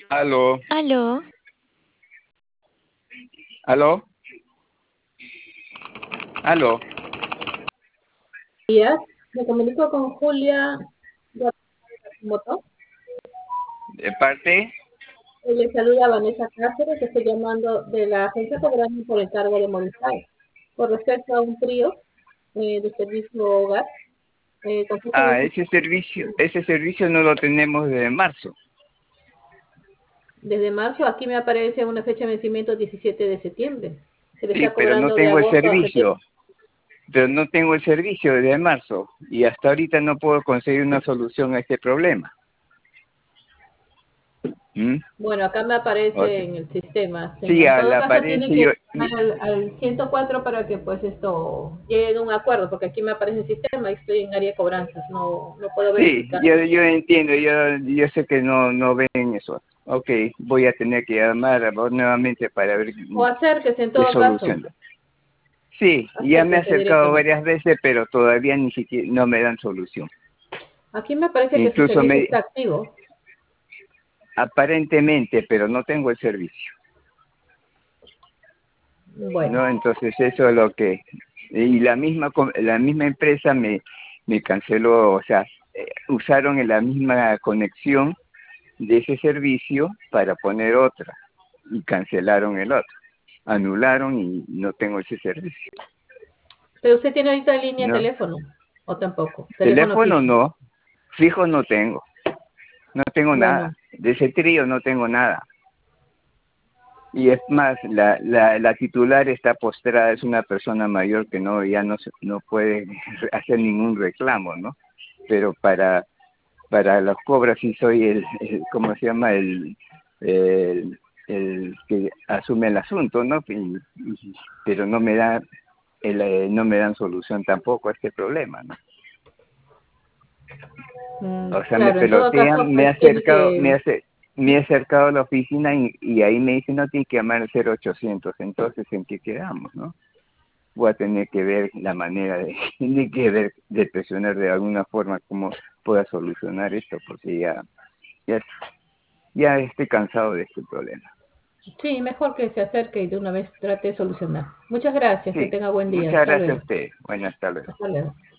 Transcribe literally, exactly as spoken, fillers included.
Aló, Aló, aló, aló. Días. Me comunico con Julia Moto. ¿De parte? Le saluda Vanessa Cáceres, que estoy llamando de la agencia cobrando por encargo de Movistar. Con respecto a un trío eh, de servicio hogar, eh, con fecha Ah, veintisiete ese servicio, ese servicio no lo tenemos desde marzo. desde marzo, aquí me aparece una fecha de vencimiento diecisiete de septiembre. Se le Sí, está pero no cobrando de tengo el agosto a septiembre. servicio. Pero no tengo el servicio desde marzo y hasta ahorita no puedo conseguir una solución a este problema. ¿Mm? Bueno, acá me O aparece sea, en el sistema, sí, señor. En al todo caso, tiene aparece que yo. llamar al, al ciento cuatro para que pues esto llegue a un acuerdo, porque aquí me aparece el sistema y estoy en área de cobranzas, no, no puedo Sí, verificar. yo, yo entiendo, yo, yo sé que no, no ven eso. Ok, voy a tener que llamar a vos nuevamente para ver O acérquese en qué todo caso, solución. Sí, ya me he acérquese acercado directamente. varias veces, pero todavía ni siquiera no me dan solución. Aquí me parece que su Incluso servicio me, está activo. aparentemente, pero no tengo el servicio, Bueno, ¿no? Entonces eso es lo que, y la misma, com- la misma empresa me, me canceló, o sea, eh, usaron la misma conexión de ese servicio para poner otra y cancelaron el otro, anularon y no tengo ese servicio, pero usted tiene ahorita en línea ¿no? teléfono, o tampoco, teléfono Teléfono fijo. no, fijo no tengo, no tengo nada, Bueno, de ese trío no tengo nada. Y es más, la, la, la titular está postrada, es una persona mayor que no ya no se- no puede hacer ningún reclamo, ¿no? Pero para para los cobras sí soy el, el ¿cómo se llama? El, el, el que asume el asunto, ¿no? Y- y- pero no me da el, eh, no me dan solución tampoco a este problema, ¿no? mm, O sea, me claro, en todo caso, pelotean, me he pues tiene acercado, me que, hace, me he acercado a la oficina y, y ahí me dicen, no, tiene que llamar al cero ochocientos, entonces, ¿en qué quedamos, no? Voy a tener que ver la manera de, de, que ver, de presionar de alguna forma cómo pueda solucionar esto, porque ya, ya, ya estoy cansado de este problema. sí, mejor que se acerque y de una vez trate de solucionar. Muchas gracias, que Sí, tenga buen día. muchas Hasta gracias a luego. usted. Bueno, hasta luego. Hasta luego.